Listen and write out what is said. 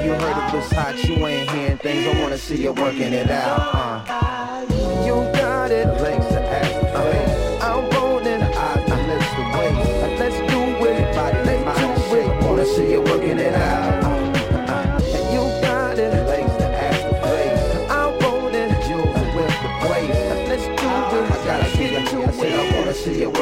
You heard it was hot, you ain't hearing things. I wanna see you working it out. You got it. Legs to ass to face. I'm rolling the eyes, the lips, the waist. Let's do it, body, let's do it. Wanna see you working it out. And you got it. Legs to ass to face. I'm rolling jewels with the waist. Let's do it. I gotta get into it. I wanna see you working it out.